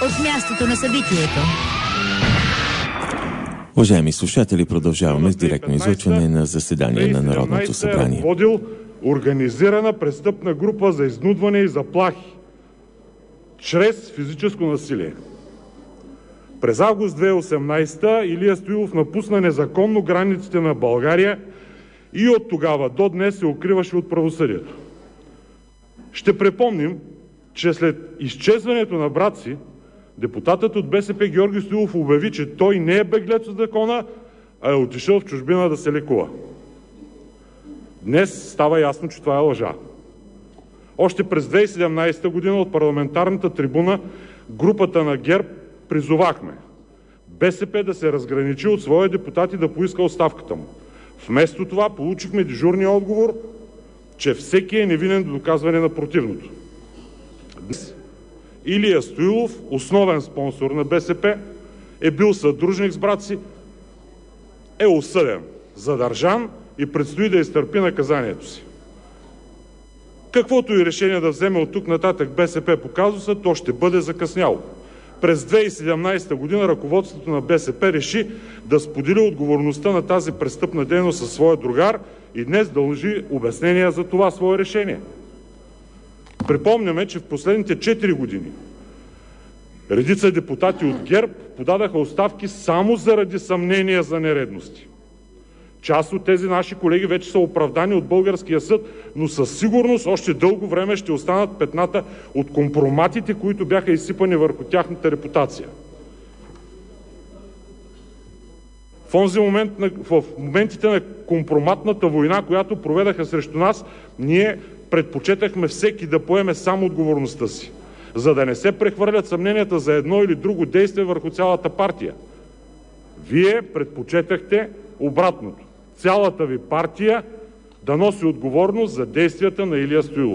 от мястото на събитието. Уважаеми слушатели, продължаваме с директно излъчване на заседание на Народното събрание. Е водил организирана престъпна група за изнудване и заплахи чрез физическо насилие. През август 2018 Илия Стоилов напусна незаконно границите на България и от тогава до днес се укриваше от правосъдието. Ще припомним, че след изчезването на брат си, депутатът от БСП Георги Стоилов обяви, че той не е беглец от закона, а е отишъл в чужбина да се лекува. Днес става ясно, че това е лъжа. Още през 2017 година от парламентарната трибуна групата на ГЕРБ призовахме БСП да се разграничи от своя депутат и да поиска оставката му. Вместо това получихме дежурния отговор, че всеки е невинен до доказване на противното. Днес Илия Стоилов, основен спонсор на БСП, е бил съдружник с брат си, е осъден, задържан и предстои да изтърпи наказанието си. Каквото и решение да вземе от тук нататък БСП по казуса, то ще бъде закъсняло. През 2017 година ръководството на БСП реши да сподели отговорността на тази престъпна дейност със своя другар и днес дължи обяснения за това свое решение. Припомняме, че в последните 4 години редица депутати от ГЕРБ подадаха оставки само заради съмнения за нередности. Част от тези наши колеги вече са оправдани от българския съд, но със сигурност още дълго време ще останат петната от компроматите, които бяха изсипани върху тяхната репутация. В моментите на компроматната война, която проведаха срещу нас, ние предпочетахме всеки да поеме сам отговорността си, за да не се прехвърлят съмненията за едно или друго действие върху цялата партия. Вие предпочетахте обратното. Цялата ви партия да носи отговорност за действията на Илия Стоилов.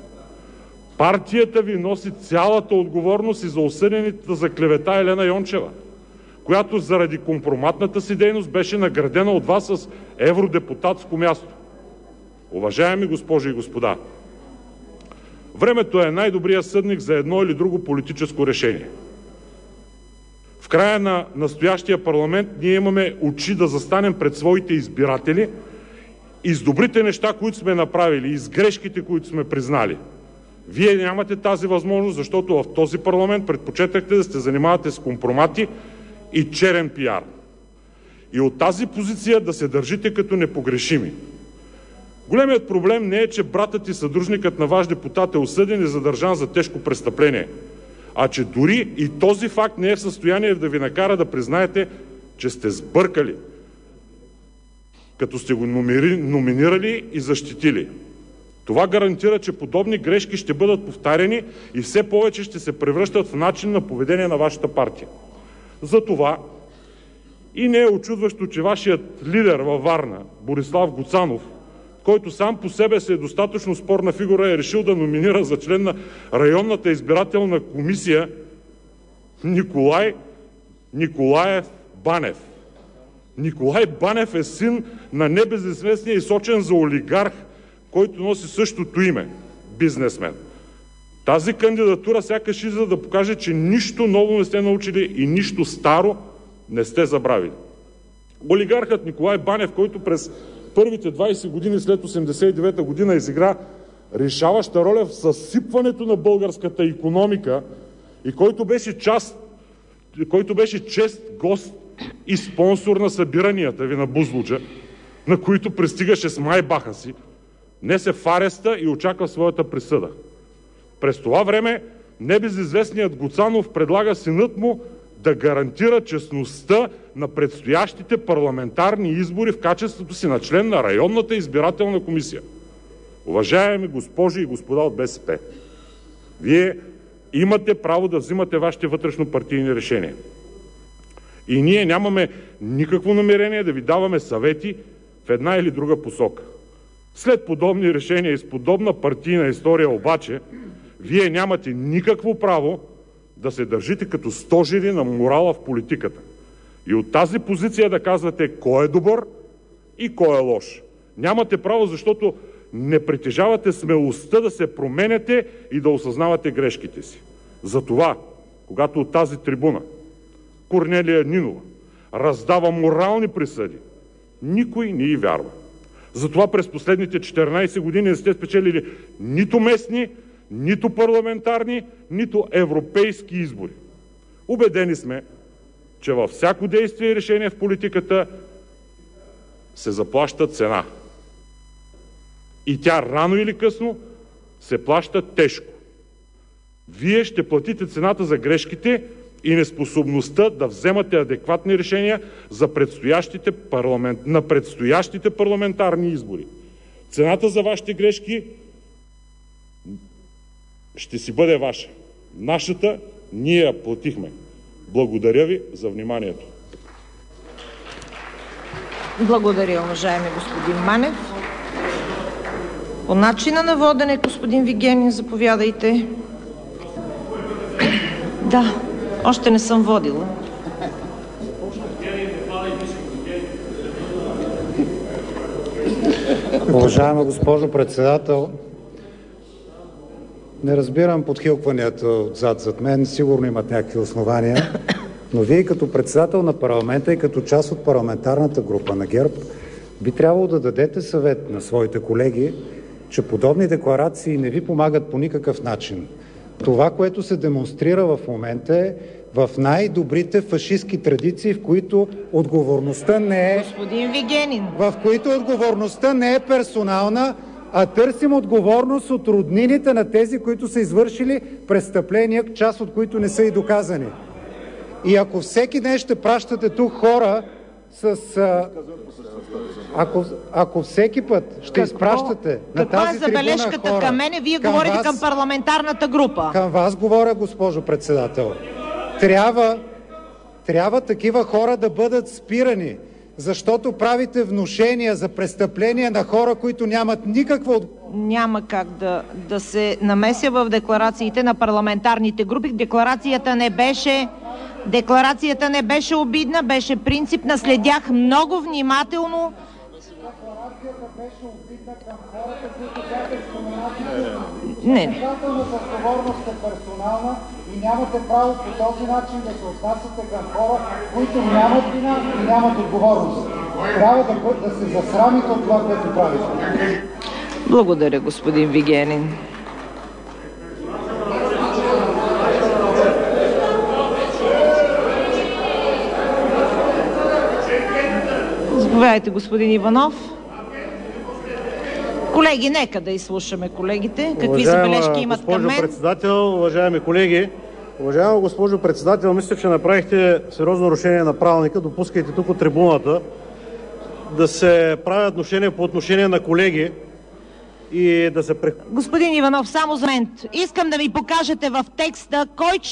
Партията ви носи цялата отговорност и за осъдената за клевета Елена Йончева, която заради компроматната си дейност беше наградена от вас с евродепутатско място. Уважаеми госпожи и господа, времето е най-добрият съдник за едно или друго политическо решение. В края на настоящия парламент ние имаме очи да застанем пред своите избиратели и с добрите неща, които сме направили, и с грешките, които сме признали. Вие нямате тази възможност, защото в този парламент предпочетахте да се занимавате с компромати и черен пиар. И от тази позиция да се държите като непогрешими. Големият проблем не е, че братът и съдружникът на ваш депутат е осъден и задържан за тежко престъпление, а че дори и този факт не е в състояние да ви накара да признаете, че сте сбъркали, като сте го номинирали и защитили. Това гарантира, че подобни грешки ще бъдат повтаряни и все повече ще се превръщат в начин на поведение на вашата партия. Затова и не е учудващо, че вашият лидер във Варна, Борислав Гуцанов, който сам по себе си е достатъчно спорна фигура, е решил да номинира за член на районната избирателна комисия Николай Николаев Банев. Николай Банев е син на небезизвестния и сочен за олигарх, който носи същото име – бизнесмен. Тази кандидатура сякаш излиза да покаже, че нищо ново не сте научили и нищо старо не сте забравили. Олигархът Николай Банев, който през първите 20 години след 1989 година изигра решаваща роля в съсипването на българската икономика и който беше чест гост и спонсор на събиранията ви на Бузлуджа, на които пристигаше с майбаха си, днес е в ареста и очаква своята присъда. През това време небезизвестният Гуцанов предлага синът му да гарантира честността на предстоящите парламентарни избори в качеството си на член на районната избирателна комисия. Уважаеми госпожи и господа от БСП, вие имате право да взимате вашите вътрешнопартийни решения. И ние нямаме никакво намерение да ви даваме съвети в една или друга посока. След подобни решения и с подобна партийна история обаче, вие нямате никакво право да се държите като стожери на морала в политиката. И от тази позиция да казвате кой е добър и кой е лош. Нямате право, защото не притежавате смелостта да се променяте и да осъзнавате грешките си. Затова когато от тази трибуна Корнелия Нинова раздава морални присъди, никой не й вярва. Затова през последните 14 години не сте спечелили нито местни, нито парламентарни, нито европейски избори. Убедени сме, че във всяко действие и решение в политиката се заплаща цена. И тя рано или късно се плаща тежко. Вие ще платите цената за грешките и неспособността да вземате адекватни решения за на предстоящите парламентарни избори. Цената за вашите грешки ще си бъде ваша. Нашата ние я платихме. Благодаря ви за вниманието. Благодаря, уважаеми господин Манев. По начина на водене, господин Вигенин, заповядайте. Да, още не съм водила. Уважаема госпожо Председател, не разбирам подхилкванията отзад зад мен, сигурно имат някакви основания, но Вие като председател на парламента и като част от парламентарната група на ГЕРБ би трябвало да дадете съвет на своите колеги, че подобни декларации не ви помагат по никакъв начин. Това, което се демонстрира в момента, е в най-добрите фашистки традиции, в които отговорността не е... Господин Вигенин! В които отговорността не е персонална, а търсим отговорност от роднините на тези, които са извършили престъпления, част от които не са и доказани. И ако всеки ден ще пращате тук хора с... Ако всеки път ще изпращате на тази трибуна хора... Каква е забележката към мене? Вие говорите към парламентарната група. Към вас говоря, госпожо Председател. Трябва такива хора да бъдат спирани, защото правите внушения за престъпления на хора, които нямат никаква... Няма как да се намеся в декларациите на парламентарните групи. Декларацията не беше обидна, беше принципна. Следях много внимателно. Декларацията беше обидна към хората, които бяха споменати. Не. Наказателната отговорност е персонална и нямате право по този начин да се отнасяте към хора, които нямат вина и нямат отговорност. Трябва да се засрамите от това, което правите. Благодаря, господин Вигенин. Заповядайте, господин Иванов. Колеги, нека да изслушаме колегите. Какви забележки имат към мен? Госпожо Председател, уважаеми колеги! Уважаема госпожо Председател, мисля, че направихте сериозно нарушение на правилника. Допускайте тук от трибуната да се правят внушения по отношение на колеги и да се... Господин Иванов, само за момент. Искам да ми покажете в текста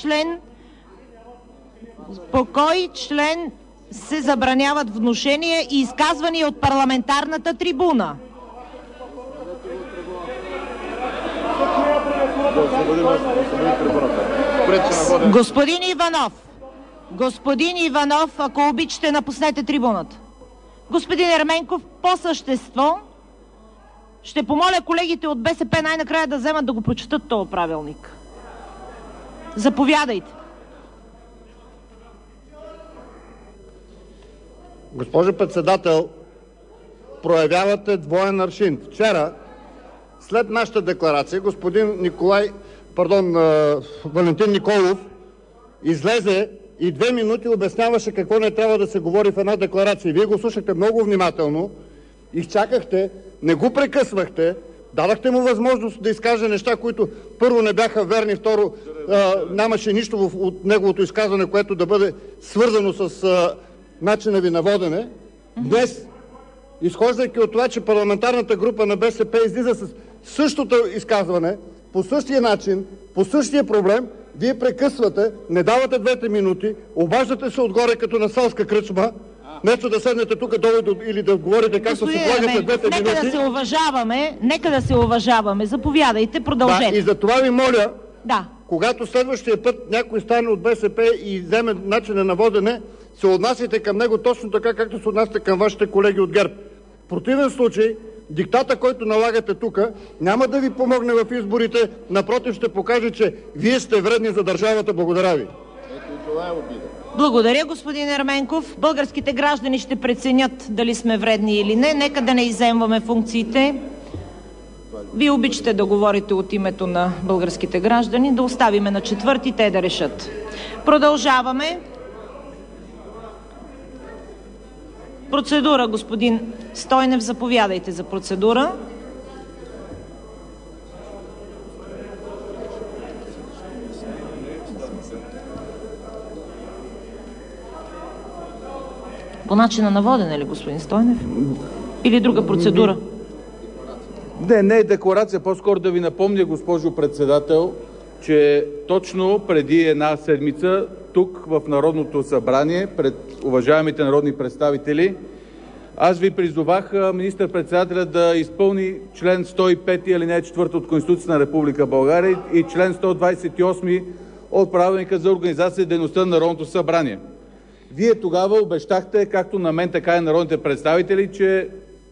по кой член се забраняват внушения и изказвания от парламентарната трибуна. Господин Иванов, ако обичате, напуснете трибуната. Господин Ерменков, по същество ще помоля колегите от БСП най-накрая да вземат да го прочетат този правилник. Заповядайте. Госпожо Председател, проявявате двоен аршин. Вчера, след нашата декларация, Валентин Николов излезе и 2 минути обясняваше какво не трябва да се говори в една декларация. Вие го слушахте много внимателно, изчакахте, не го прекъсвахте, дадахте му възможност да изкаже неща, които първо не бяха верни, второ нямаше нищо от неговото изказване, което да бъде свързано с начина ви на водене. Днес, изхождайки от това, че парламентарната група на БСП излиза с същото изказване, по същия начин, по същия проблем, вие прекъсвате, не давате 2 минути, обаждате се отгоре като на селска кръчма, вместо да седнете тук долу или да говорите как се облагате 2 минути. Нека да се уважаваме. Заповядайте, продължете. Да, и за това ви моля, да, когато следващия път някой стане от БСП и вземе начина на водене, се отнасяйте към него точно така, както се отнасяте към вашите колеги от ГЕРБ. В противен случай, диктата, който налагате тук, няма да ви помогне в изборите, напротив ще покаже, че вие сте вредни за държавата. Благодаря ви. Това е обида. Благодаря, господин Ерменков. Българските граждани ще преценят дали сме вредни или не. Нека да не изземваме функциите. Вие обичате да говорите от името на българските граждани. Да оставиме на четвърти, те да решат. Продължаваме. Процедура, господин Стойнев, заповядайте за процедура. По начина на водене ли, господин Стойнев? Или друга процедура? Не е декларация. По-скоро да ви напомня, госпожо председател, че точно преди една седмица тук в Народното събрание, пред уважаемите народни представители, аз ви призовах министър-председателя да изпълни член 105 алинея 4 от Конституцията на Република България и член 128 от Правилника за организация и дейността на Народното събрание. Вие тогава обещахте, както на мен, така и на народните представители, че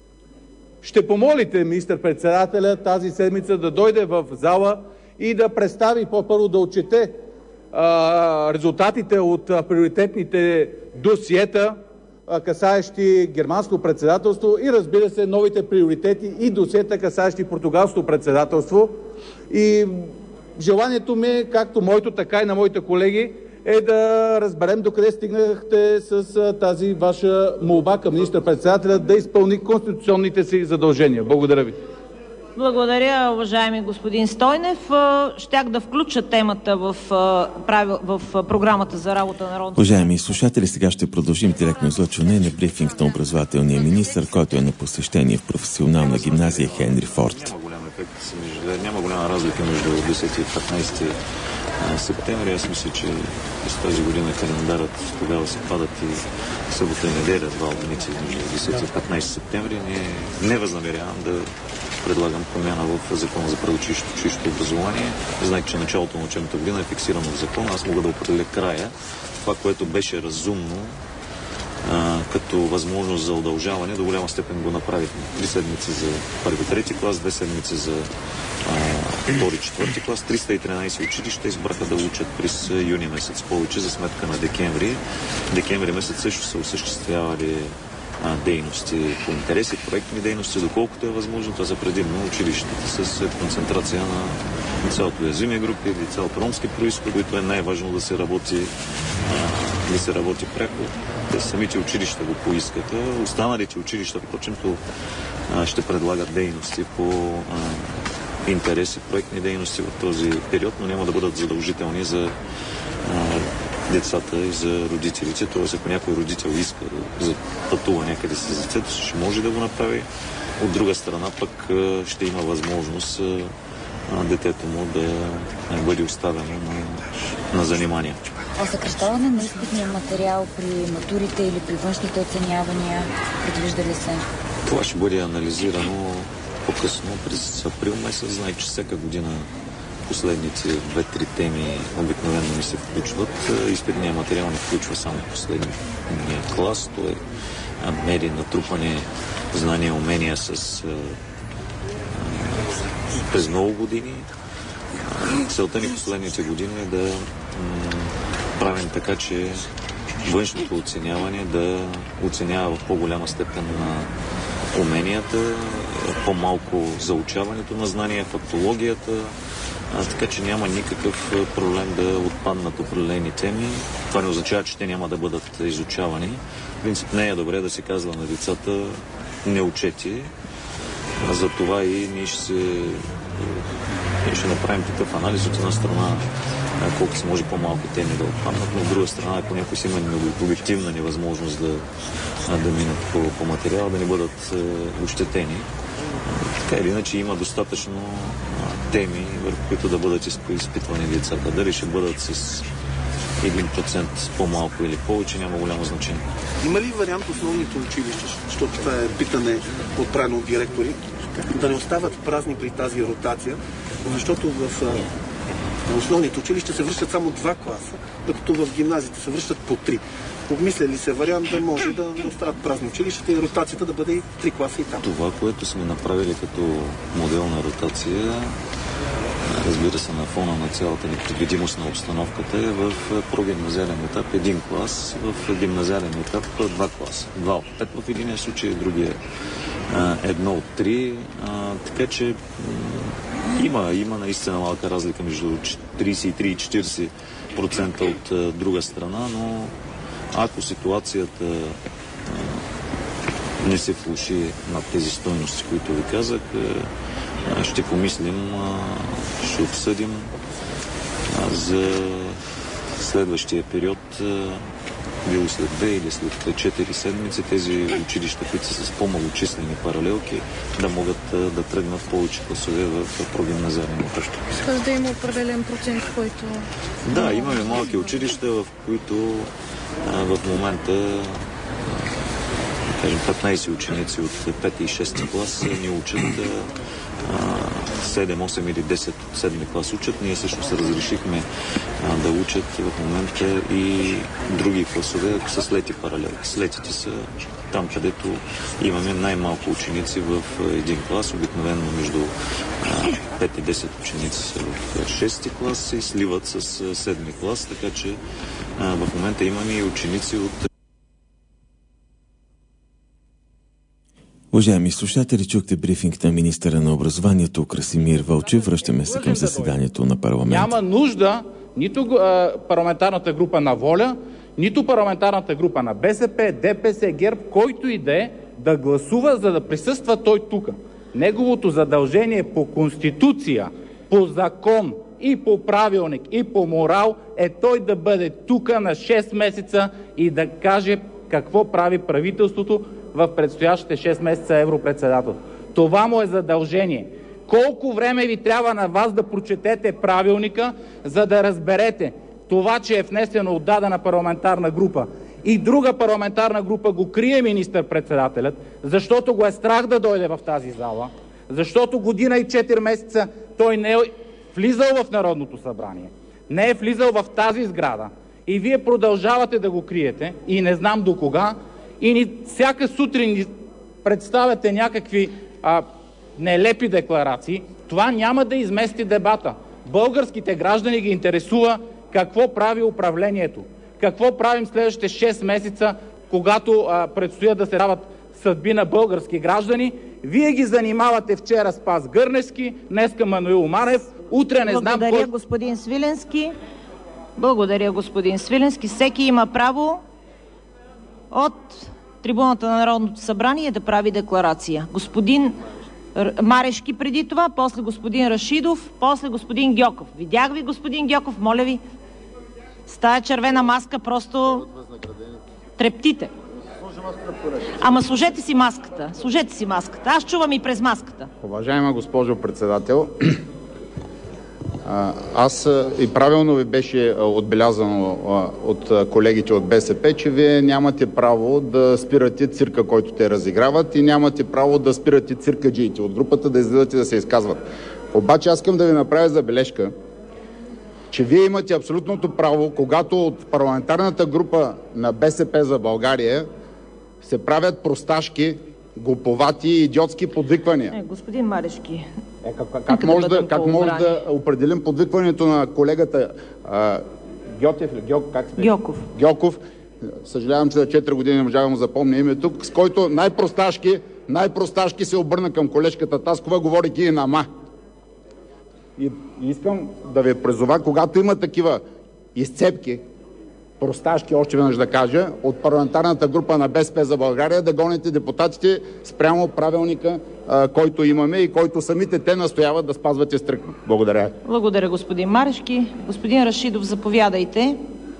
ще помолите министър-председателя тази седмица да дойде в зала и да представи, по-първо да отчете резултатите от приоритетните досиета, касаещи германско председателство и, разбира се, новите приоритети и досиета, касаещи португалското председателство. И желанието ми, както моето, така и на моите колеги, е да разберем докъде стигнахте с тази ваша молба към министър-председателя да изпълни конституционните си задължения. Благодаря ви. Благодаря, уважаеми господин Стойнев. Щях да включа темата в програмата за работа на Народното. Уважаеми слушатели, сега ще продължим директно излъчване на брифинг на образователния министър, който е на посещение в професионална гимназия Хенри Форд. Няма голяма разлика между 10 и 15 септември. Аз мисля, че с тази година календарът тогава се падат и събота и неделя, два дните между 10 и 15 септември. Не възнамерявам да предлагам промяна в Закона за предучилищното образование. Знаете, че началото на учебната година е фиксирано в закона. Аз мога да определя края. Това, което беше разумно като възможност за удължаване, до голяма степен го направихме. 3 седмици за първи-трети клас, 2 седмици за втори-четвърти клас. 313 училища избраха да учат през юни месец повече за сметка на декември. Декември месец също са осъществявали дейности по интереси, проектни дейности, доколкото е възможно. Това са предимно училищата с концентрация на деца от уязвими групи, деца от ромски произход, които е най-важно да се работи пряко. Самите училища го поискаха. Останалите училища, впрочем, ще предлагат дейности по интереси, проектни дейности в този период, но няма да бъдат задължителни за децата и за родителите. Т.е. ако някой родител иска да пътува някъде с децето, ще може да го направи. От друга страна пък ще има възможност детето му да бъде оставено на занимания. А съкращаване на изпитния материал при матурите или при външните оценявания предвижда ли се? Това ще бъде анализирано по-късно през април месец. Знае, че всяка година последните 2-3 теми обикновено не се включват. Изпитният материал не включва само последния клас. То е мери натрупане знания и умения през много години. Целта ни последните години е да правим така, че външното оценяване да оценява в по-голяма степен на уменията, по-малко заучаването на знания, фактологията, така че няма никакъв проблем да отпаднат определени теми. Това не означава, че те няма да бъдат изучавани. В принцип не е добре да се казва на децата не учете. За това и ние ще направим такъв анализ от една страна, колко се може по-малко теми да отпаднат, но от друга страна, ако някой си има обективна невъзможност да минат по материала, да не бъдат ощетени. Така или иначе има достатъчно теми, върху които да бъдат изпитвани децата. Дали ще бъдат с 1% по-малко или повече, няма голямо значение. Има ли вариант основните училища, защото това е питане отправено от директори, да не остават празни при тази ротация, защото в основните училища се връщат само 2 класа, докато в гимназиите се връщат по 3. Обмисля ли се вариант да може да остават празни училищата и ротацията да бъде 3 класа и там? Това, което сме направили като модел на ротация, разбира се, на фона на цялата непредвидимост на обстановката, е в прогимназиален етап един клас, в гимназиален етап 2 класа. 2 от 5 в единия случай, в другия 1 от 3. Така че има наистина малка разлика между 33 и 40% от друга страна, но ако ситуацията не се влоши над тези стойности, които ви казах, ще помислим, ще обсъдим за следващия период, било след 2 или след 4 седмици, тези училища, които са с по-малочислени паралелки, да могат да тръгнат повече класове в прогимназиален етап. Тоест да има определен процент, който... Да, имаме малки училища, в които в момента 15 ученици от 5 и 6 клас ни учат, 7, 8 или 10 от 7 клас учат. Ние всъщност разрешихме да учат в момента и други класове, ако са слети паралелки. Слетите са там, където имаме най-малко ученици в един клас, обикновено между 5 и 10 ученици са в 6 клас и сливат с 7 клас, така че в момента имаме и ученици от... Уважаеми слушатели, чухте брифинг на министъра на образованието Красимир Вълчев. Връщаме се към заседанието на парламента. Няма нужда нито парламентарната група на ВОЛЯ, нито парламентарната група на БСП, ДПС, ГЕРБ, който и да гласува, за да присъства той тук. Неговото задължение по Конституция, по закон и по правилник и по морал е той да бъде тук на 6 месеца и да каже какво прави правителството в предстоящите 6 месеца европредседателство. Това му е задължение. Колко време ви трябва на вас да прочетете правилника, за да разберете това, че е внесено от дадена парламентарна група и друга парламентарна група го крие министър-председателят, защото го е страх да дойде в тази зала, защото година и 4 месеца той не е влизал в Народното събрание, не е влизал в тази сграда и вие продължавате да го криете и не знам до кога, и всяка сутрин ни представяте някакви нелепи декларации. Това няма да измести дебата. Българските граждани ги интересува какво прави управлението, какво правим следващите 6 месеца, когато предстоят да се дават съдби на български граждани. Вие ги занимавате вчера Спас Гърневски, днеска Маноил Манев, утре не знам... Благодаря, господин Свиленски. Благодаря, господин Свиленски. Всеки има право от трибуната на Народното събрание да прави декларация. Господин Марешки преди това, после господин Рашидов, после господин Гьоков. Видях ви, господин Гьоков, моля ви. С тая червена маска просто трептите. Ама сложете си маската. Сложете си маската. Аз чувам и през маската. Уважаема госпожо председател, аз и правилно ви беше отбелязано от колегите от БСП, че вие нямате право да спирате цирка, който те разиграват, и нямате право да спирате циркаджиите от групата да излизат и да се изказват. Обаче аз искам да ви направя забележка, че вие имате абсолютното право, когато от парламентарната група на БСП за България се правят просташки, глуповати и идиотски подвиквания. Господин Марешки. Как може да определим подвикването на колегата Гьоков? Съжалявам, че за 4 години не можа да му запомня името, с който най-просташки се обърна към колежката Таскова, говорейки и на ма. И искам да ви призова, когато има такива изцепки, просташки, още веднъж да кажа, от парламентарната група на БСП за България, да гоните депутатите спрямо правилника, който имаме и който самите те настояват да спазвате стриктно. Благодаря. Благодаря, господин Марешки. Господин Рашидов, заповядайте.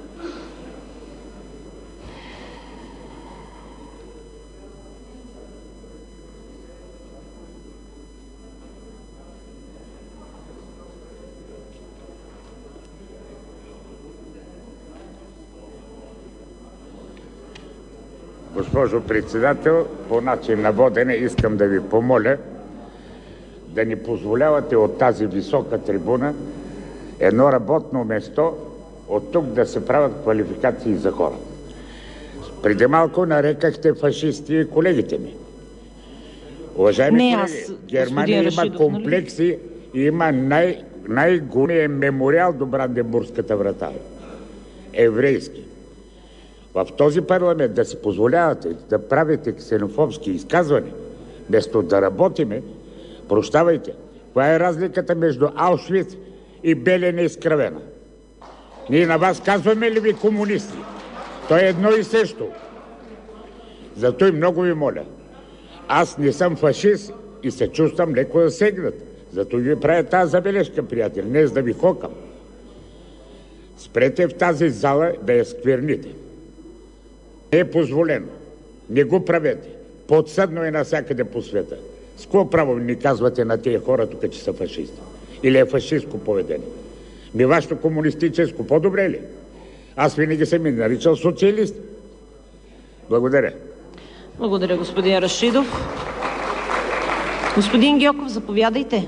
Госпожо председател, по начин на водене искам да ви помоля да ни позволявате от тази висока трибуна едно работно место от тук да се правят квалификации за хора. Преди малко нарекахте фашисти колегите ми. Уважаеми колеги, Германия има комплекси и има най-големият мемориал до Бранденбургската врата. Еврейски. В този парламент да си позволявате да правите ксенофобски изказвания, вместо да работиме, прощавайте, каква е разликата между Аушвиц и Белене изкравена? Ние на вас казваме ли ви комунисти? То е едно и също. Зато и много ви моля. Аз не съм фашист и се чувствам леко засегнат. Зато ви правя тази забележка, приятели, не за да ви хокам. Спрете в тази зала да я скверните. Не е позволено. Не го правете. Подсъдно е навсякъде по света. С какво право ни казвате на тези хора тук, че са фашисти? Или е фашистско поведение? Вашето комунистическо по-добре ли? Аз винаги съм ми наричал социалист. Благодаря. Благодаря, господин Рашидов. Господин Гьоков, заповядайте.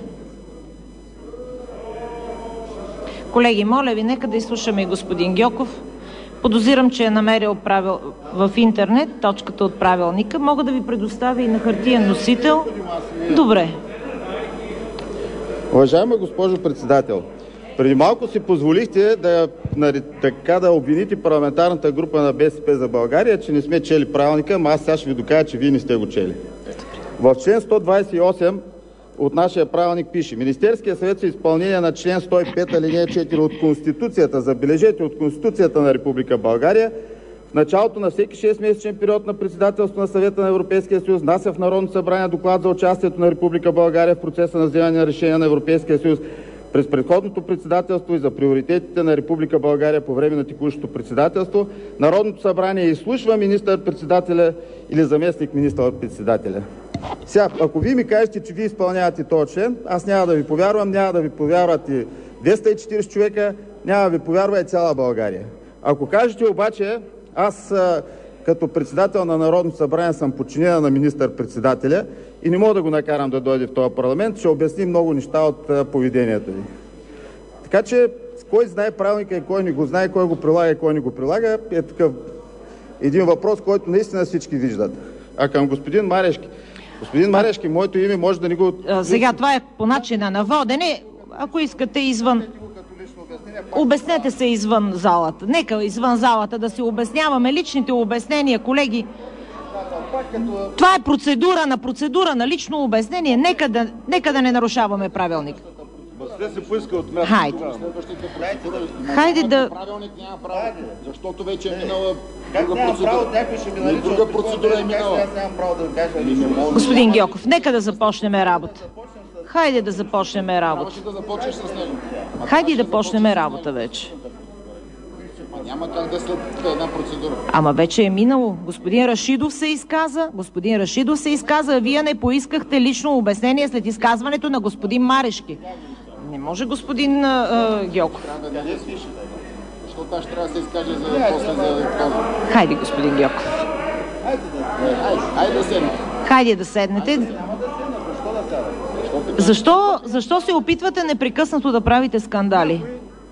Колеги, моля ви, нека да изслушаме и господин Гьоков. Подозирам, че е намерил в интернет точката от правилника. Мога да ви предоставя и на хартиен носител. Добре. Уважаема госпожо председател, преди малко си позволихте да обвините парламентарната група на БСП за България, че не сме чели правилника, но аз сега ще ви докажа, че вие не сте го чели. В член 128 от нашия правилник пише: Министерският съвет в изпълнение на член 105 алинея 4 от Конституцията, забележете, от Конституцията на Република България, в началото на всеки 6-месечен период на председателство на Съвета на Европейския съюз внася в Народното събрание доклад за участието на Република България в процеса на вземане на решения на Европейския съюз през предходното председателство и за приоритетите на Република България по време на текущото председателство. Народното събрание изслушва министър-председателя или заместник министър-председателя. Сега, ако вие ми кажете, че вие изпълнявате този член, аз няма да ви повярвам, няма да ви повярват и 240 човека, няма да ви повярва и цяла България. Ако кажете обаче, аз като председател на Народното събрание съм подчинена на министър-председателя и не мога да го накарам да дойде в този парламент, ще обясни много неща от поведението ви. Така че, кой знае правилника и кой не го знае, кой го прилага и кой не го прилага, е такъв един въпрос, който наистина всички виждат. А към господин Марешки. Господин Марешки, моето име може да не го... Сега това е по начина на водене. Ако искате извън... Обяснете се извън залата. Нека извън залата да си обясняваме личните обяснения, колеги. Това е процедура на лично обяснение. Нека да не нарушаваме правилник. Хайде да... Защото вече е минала друга процедура е минала. Господин Гьоков, нека да започнем работа. Хайде да започнем работа. Хайде да почнем работа вече. Няма как да след една процедура. Ама вече е минало. Господин Рашидов се изказа, а вие не поискахте лично обяснение след изказването на господин Марешки. Не може, господин Гьоков. Защото аз трябва да се изкаже за после за този. Хайде, господин Гьоков. Хайде да седнете. Хайде да седнете. Защо се опитвате непрекъснато да правите скандали?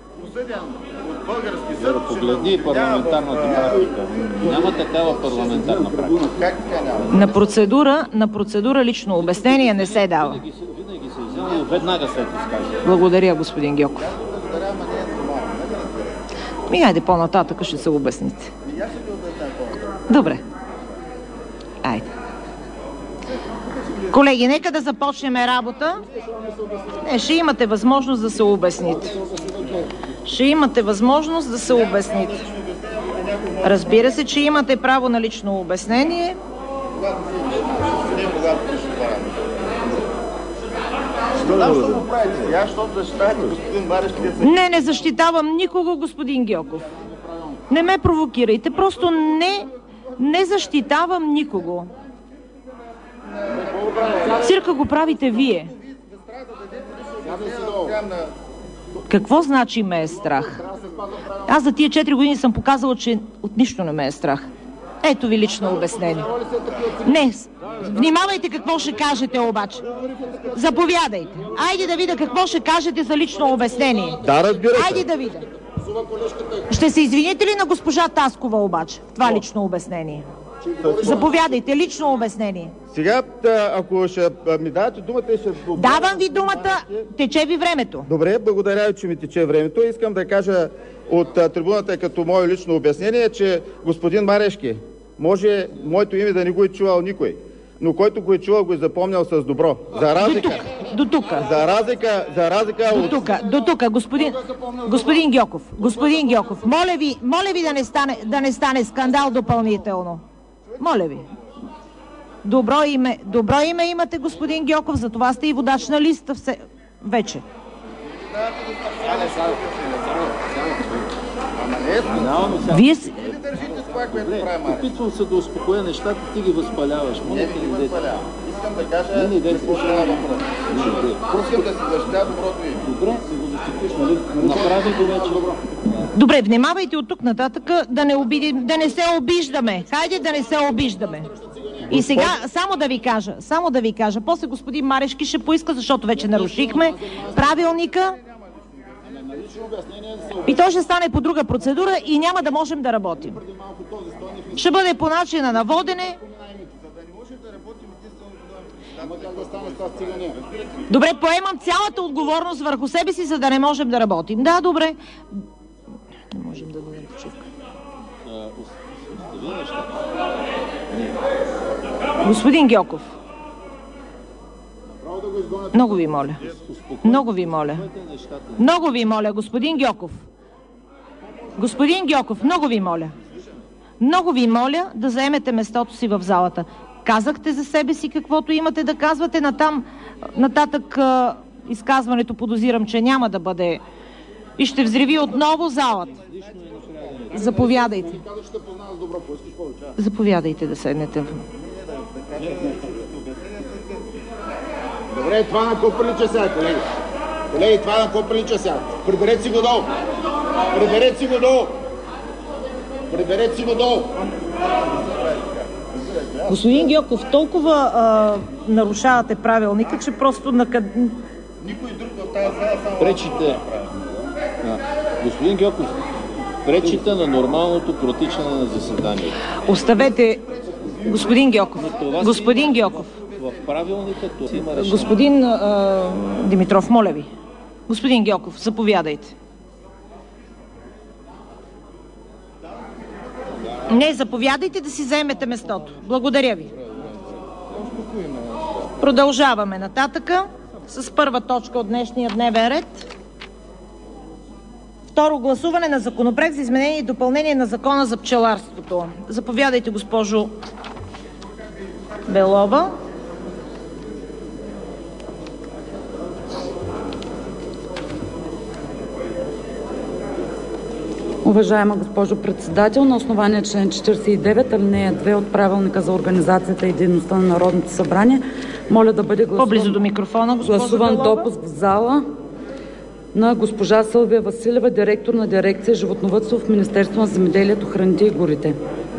Погледни парламентарната практика. Няма такава парламентарна практика. На процедура лично обяснение не се дава. Винаги се взема веднага след изказване. Благодаря, господин Гьоков. Хайде по-нататък ще се обясните. Добре. Айде. Колеги, нека да започнем работа. Ще имате възможност да се обясните. Разбира се, че имате право на лично обяснение. Не защитавам никого, господин Гьоков. Не ме провокирайте. Просто не защитавам никого. Цирка го правите вие. Какво значи ме е страх? Аз за тия 4 години съм показала, че от нищо не ме е страх. Ето ви лично обяснение. Не, внимавайте какво ще кажете обаче. Заповядайте. Айде да видя какво ще кажете за лично обяснение. Да, разбира се. Айде да видя. Ще се извините ли на госпожа Таскова обаче в това лично обяснение? Заповядайте, лично обяснение. Сега, ако ще ми давате думата и ще... Давам ви думата, тече ви времето. Добре, благодаря ви, че ми тече времето. Искам да кажа от трибуната като мое лично обяснение, че господин Марешки, може моето име да не го е чувал никой, но който го е чувал, го е запомнял с добро. За разлика... До тук. За разлика от... До тук, господин Гьоков, моля ви да не стане скандал допълнително. Моля ви. Добро име имате, господин Гьоков, за това сте и водач на листа вече. Вие си... Опитвам се да успокоя нещата, ти ги възпаляваш. Искам да кажа... Искам да си защитя доброто име. Добре, си го защитиш, нали? Направи го вече. Добре, внимавайте от тук нататък да не се обиждаме. Хайде да не се обиждаме. И сега, само да ви кажа, после господин Марешки ще поиска, защото вече нарушихме правилника. И то ще стане по друга процедура и няма да можем да работим. Ще бъде по начина на водене. Добре, поемам цялата отговорност върху себе си, за да не можем да работим. Да, добре. Не можем да дадем почивка. Господин Гьоков, много ви моля, господин Гьоков. Господин Гьоков, много ви моля да заемете местото си в залата. Казахте за себе си каквото имате да казвате, нататък изказването подозирам, че няма да бъде и ще взриви отново залата. Заповядайте. Заповядайте да седнете. Добре, това на какво прилича сега, колеги? Колеги, това на какво прилича сега? Приберете си го долу! Приберете си го долу! Господин Гьоков, толкова нарушавате правилника, че просто Никой друг в тази зала само... Пречите. Господин Гьоков, пречите на нормалното протичане на заседанието. Оставете, господин Гьоков. В правилника това има решение. Господин Димитров, моля ви. Господин Гьоков, заповядайте. Не, заповядайте да си заемете местото. Благодаря ви. Продължаваме нататъка с първа точка от днешния дневен ред. Второ гласуване на Законопроект за изменение и допълнение на Закона за пчеларството. Заповядайте, госпожо Белова. Уважаема госпожо Председател, на основание член 49, алинея 2 от Правилника за организацията и дейността на Народното събрание, моля да бъде гласуван допуск в зала на госпожа Силвия Василева, директор на дирекция животновъдство в Министерството на земеделието, храните и горите.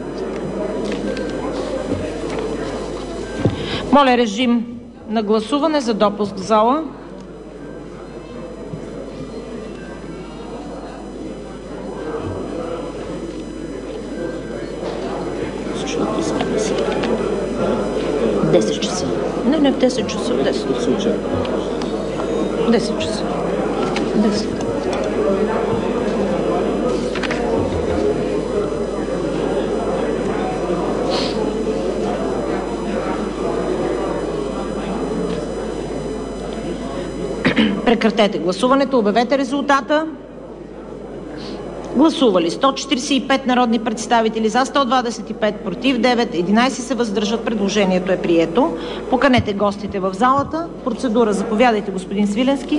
Моля, режим на гласуване за допуск в зала. В 10 часа. Не, в 10 часа. 10 часа. 10. Прекратете гласуването, обявете резултата. Гласували 145 народни представители, за 125, против 9, 11 се въздържат. Предложението е прието. Поканете гостите в залата. Процедура, заповядайте, господин Свиленски.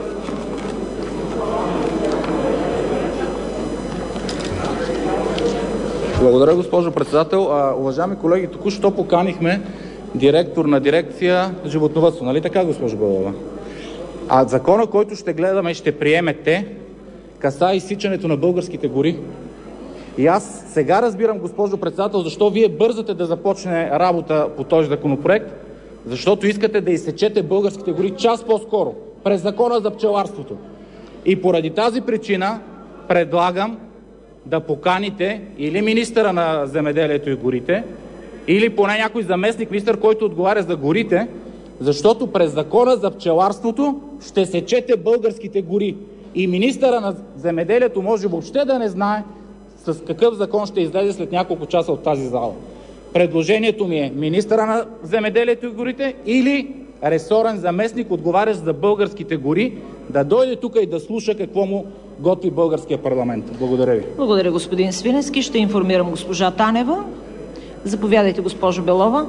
Благодаря, госпожо Председател. Уважаеми колеги, току-що поканихме директор на дирекция животновъдство. Нали така, госпожо Белова? Закона, който ще гледаме и ще приемете, касае изсичането на българските гори. И аз сега разбирам, госпожо Председател, защо Вие бързате да започне работа по този законопроект, защото искате да изсечете българските гори час по-скоро, през Закона за пчеларството. И поради тази причина предлагам да поканите или министъра на земеделието и горите, или поне някой заместник-министър, който отговаря за горите, защото през Закона за пчеларството ще сечете българските гори. И министъра на земеделието може въобще да не знае с какъв закон ще излезе след няколко часа от тази зала. Предложението ми е министъра на земеделието и горите или ресорен заместник, отговарящ за българските гори, да дойде тук и да слуша какво му готви българския парламент. Благодаря ви. Благодаря, господин Свиленски. Ще информирам госпожа Танева. Заповядайте, госпожо Белова.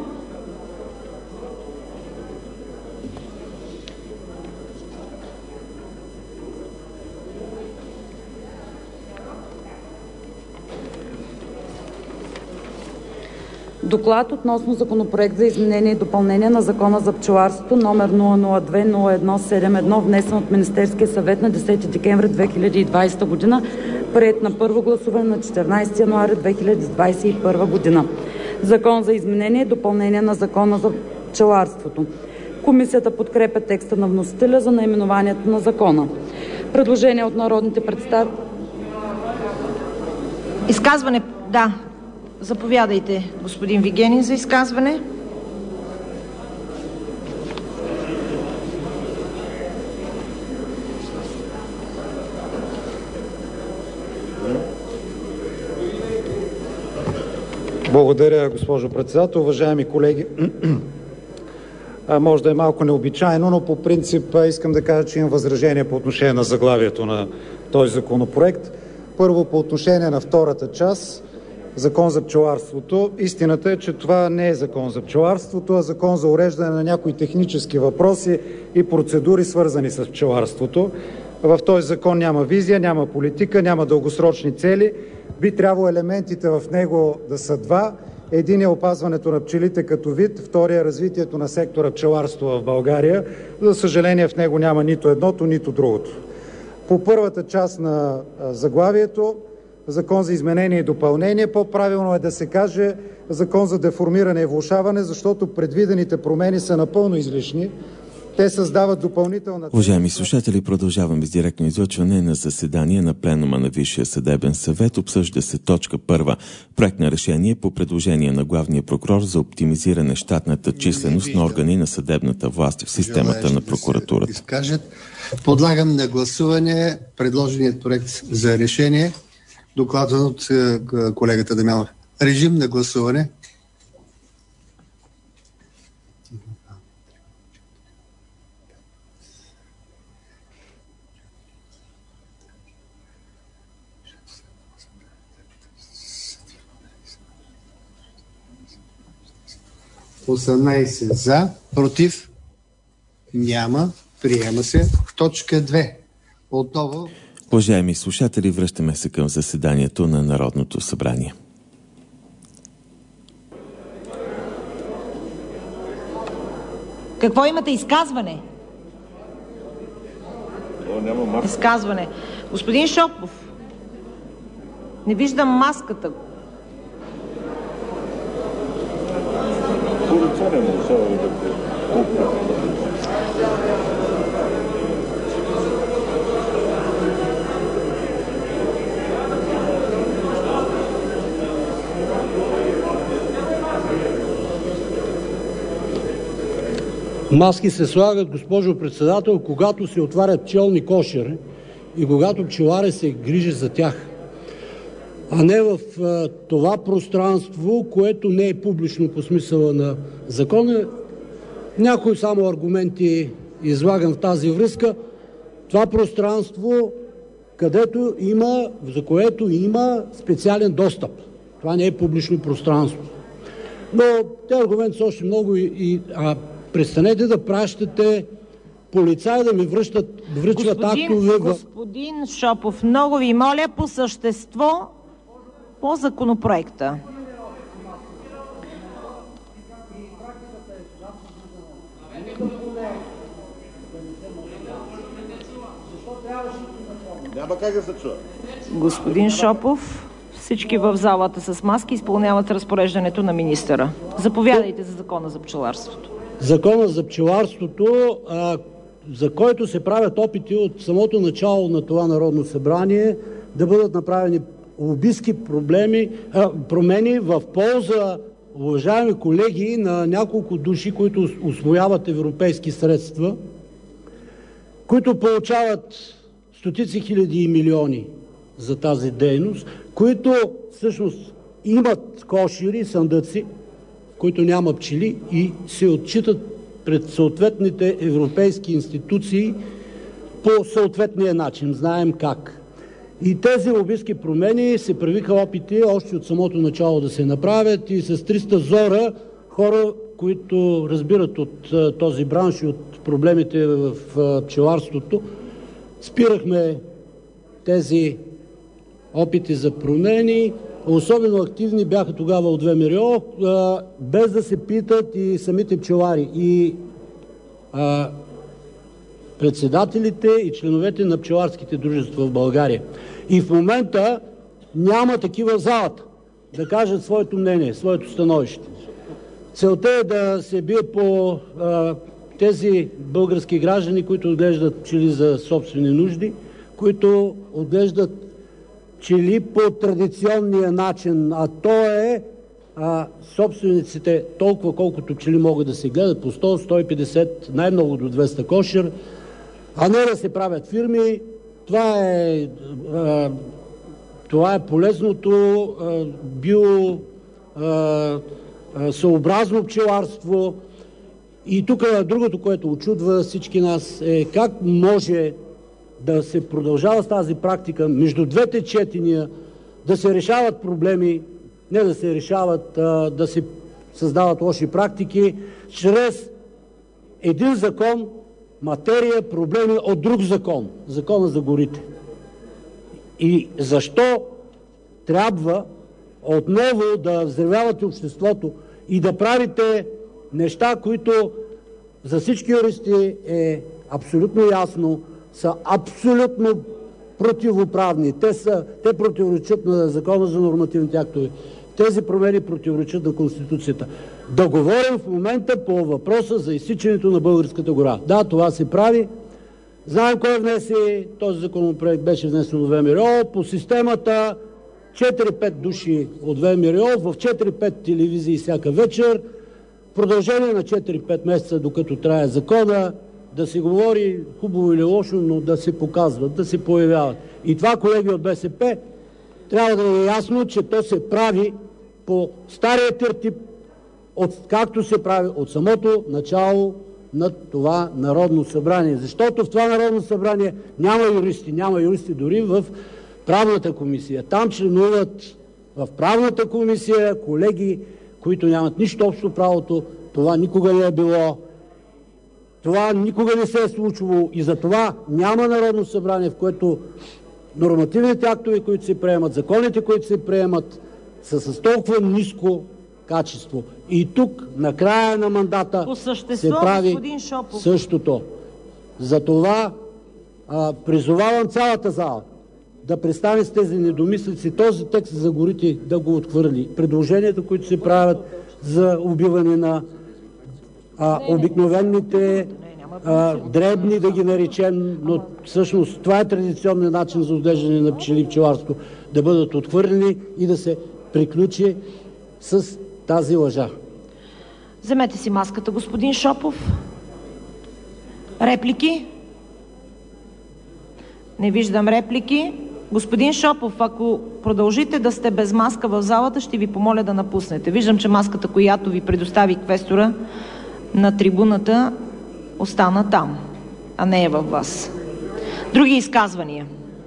Доклад относно Законопроект за изменение и допълнение на Закона за пчеларството, № 002-01-71, внесен от Министерския съвет на 10 декември 2020 г., приет на първо гласуване на 14 януари 2021 г. Закон за изменение и допълнение на Закона за пчеларството. Комисията подкрепя текста на вносителя за наименованието на закона. Предложение от народните представители. Изказване, да. Заповядайте, господин Вигенин, за изказване. Благодаря, госпожо председател. Уважаеми колеги, може да е малко необичайно, но по принцип искам да кажа, че имам възражение по отношение на заглавието на този законопроект. Първо, по отношение на втората част, Закон за пчеларството. Истината е, че това не е Закон за пчеларството, а Закон за уреждане на някои технически въпроси и процедури, свързани с пчеларството. В този закон няма визия, няма политика, няма дългосрочни цели. Би трябвало елементите в него да са два. Един е опазването на пчелите като вид, втория е развитието на сектора пчеларство в България. За съжаление в него няма нито едното, нито другото. По първата част на заглавието, Закон за изменение и допълнение, по-правилно е да се каже Закон за деформиране и влошаване, защото предвидените промени са напълно излишни. Те създават допълнителна... Уважаеми слушатели, продължаваме с директно излъчване на заседание на пленума на Висшия съдебен съвет. Обсъжда се точка 1. Проект на решение по предложение на главния прокурор за оптимизиране щатната численост на органи на съдебната власт в системата на прокуратурата. Подлагам на гласуване предложеният проект за решение, докладван от колегата Дамянов. Режим на гласуване. (18) За, против няма, приема се. Точка 2. Отново. Уважаеми слушатели, връщаме се към заседанието на Народното събрание. Какво имате? Изказване? Изказване. Господин Шопов, не виждам маската. Маски се слагат, госпожо председател, когато се отварят пчелни кошери и когато пчеларят се грижи за тях, а не в това пространство, което не е публично по смисъла на закона. Някои само аргументи излагам в тази връзка. Това пространство, за което има специален достъп. Това не е публично пространство. Но тези аргументи са още много престанете да пращате полицаи да ми връчват актове. Господин Шопов, много ви моля по същество по законопроекта. Няма как да се чуе. Господин Шопов, всички в залата с маски изпълняват разпореждането на министъра. Заповядайте за Закона за пчеларството. Закона за пчеларството, за който се правят опити от самото начало на това Народно събрание да бъдат направени лобистки промени в полза уважаеми колеги, на няколко души, които усвояват европейски средства, които получават стотици хиляди и милиони за тази дейност, които всъщност имат кошери, съндъци, в които няма пчели и се отчитат пред съответните европейски институции по съответния начин. Знаем как. И тези лобистки промени се правиха опити още от самото начало да се направят и с 300 зора хора, които разбират от този бранш и от проблемите в пчеларството, спирахме тези опити за промени. Особено активни бяха тогава от ВМРО, без да се питат и самите пчелари, и председателите и членовете на пчеларските дружества в България. И в момента няма такива в залата да кажат своето мнение, своето становище. Целта е да се бие по тези български граждани, които отглеждат пчели за собствени нужди, които отглеждат пчели по традиционния начин, а то е собствениците толкова, колкото пчели могат да се гледат, по 100, 150, най-много до 200 кошер, а не да се правят фирми. Това е полезното биосъобразно пчеларство. И тук другото, което очудва всички нас, е как може да се продължава с тази практика между двете четения, да се решават проблеми, не да се решават, да се създават лоши практики, чрез един закон, материя, проблеми от друг закон, закона за горите. И защо трябва отново да взривявате обществото и да правите неща, които за всички юристи е абсолютно ясно, са абсолютно противоправни. Те противоречат на Закона за нормативните актове. Тези промени противоречат на Конституцията. Да говорим в момента по въпроса за изсичането на българската гора. Да, това се прави. Знаем кой внесе този законопроект, беше внесен от ВМРО. По системата 4-5 души от ВМРО в 4-5 телевизии всяка вечер. В продължение на 4-5 месеца, докато трае закона, да се говори хубаво или лошо, но да се показват, да се появяват. И това, колеги от БСП, трябва да е ясно, че то се прави по стария тертип, както се прави от самото начало на това Народно събрание. Защото в това Народно събрание няма юристи дори в Правната комисия. Там членуват в Правната комисия колеги, които нямат нищо общо правото. Това никога не е било. Това никога не се е случвало и затова няма Народно събрание, в което нормативните актове, които се приемат, законите, които се приемат, са с толкова ниско качество. И тук, на края на мандата, се прави същото. Затова призовавам цялата зала да престане с тези недомислици, този текст за горите да го отхвърли. Предложенията, които се правят за убиване на обикновените дребни, да ги наречем, но всъщност това е традиционният начин за отглеждане на пчели в пчеларство, да бъдат отхвърлени и да се приключи с тази лъжа. Вземете си маската, господин Шопов. Реплики? Не виждам реплики. Господин Шопов, ако продължите да сте без маска в залата, ще ви помоля да напуснете. Виждам, че маската, която ви предостави квестора на трибуната, остана там, а не е във вас. Други изказвания?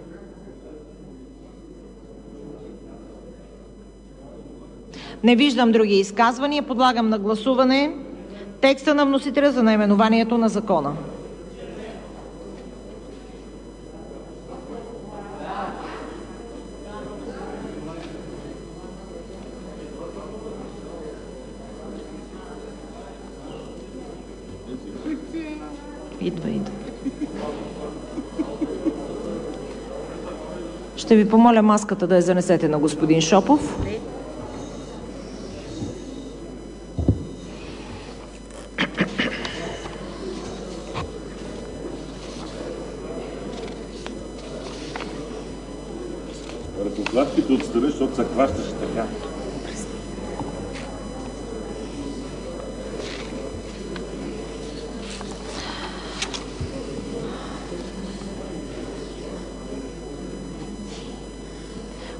Не виждам други изказвания. Подлагам на гласуване текста на вносителя за наименованието на закона. Идва. Ще ви помоля маската да я занесете на господин Шопов. Ръкоплатките отстрани, защото се хващаше така.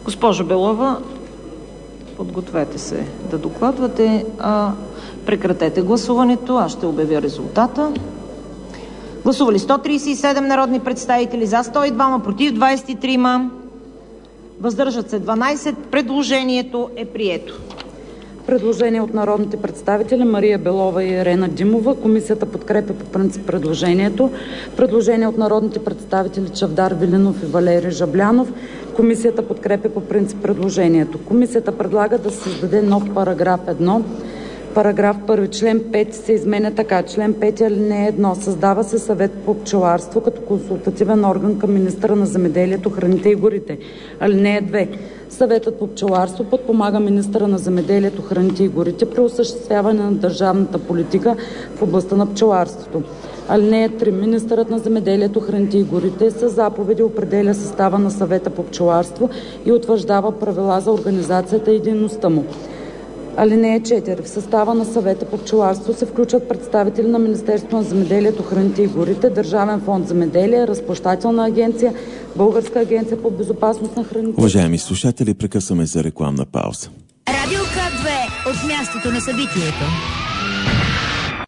Госпожо Белова, подгответе се да докладвате. Прекратете гласуването. Аз ще обявя резултата. Гласували 137 народни представители, за 102, против 23, въздържат се 12. Предложението е прието. Предложение от народните представители Мария Белова и Ирена Димова. Комисията подкрепя по принцип предложението. Предложение от народните представители Чавдар Велинов и Валери Жаблянов. Комисията подкрепя по принцип предложението. Комисията предлага да се създаде нов параграф 1. Параграф 1. Член 5 се изменя така. Член 5 алинея 1. Създава се съвет по пчеларство като консултативен орган към министъра на земеделието, храните и горите. Алинея 2. Съветът по пчеларство подпомага министъра на земеделието, храните и горите при осъществяване на държавната политика в областта на пчеларството. Алинея 3. Министърът на земеделието, храните и горите със заповеди определя състава на съвета по пчеларство и утвърждава правила за организацията и дейността му. Алинея 4. В състава на съвета по пчеларство се включват представители на Министерството на земеделието, храните и горите, Държавен фонд земеделие, Разплащателна агенция, Българска агенция по безопасност на храните. Уважаеми слушатели, прекъсваме за рекламна пауза. Радио К2 от мястото на събитието.